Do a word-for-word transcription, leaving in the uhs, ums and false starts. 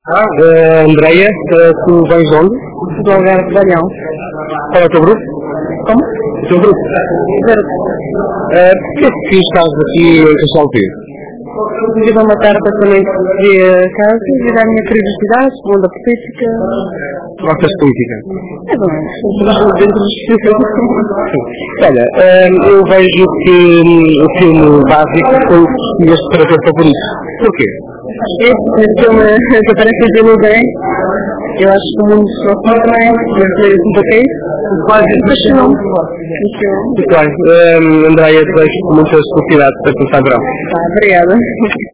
Ah, uh, Andreia, uh, tu vens de onde? Do Algarve de Balhão. Qual é o teu grupo? Como? O teu grupo? Zero. Uh, Porquê é que estás aqui em Castelo Pires? Devido a uma carta também de casa, devido à minha curiosidade, segundo a política. Gostas de política? É bom, estamos dentro dos Olha, uh, eu vejo que um, o filme básico foi este para ter favorito. Porquê? Este filme que aparece em ninguém, eu acho que o mundo só também, eu sei um pouquinho, quase apaixonou. Muito bem. Um, Andreia, desejo muitas felicidades para começar verão. Tá, obrigada.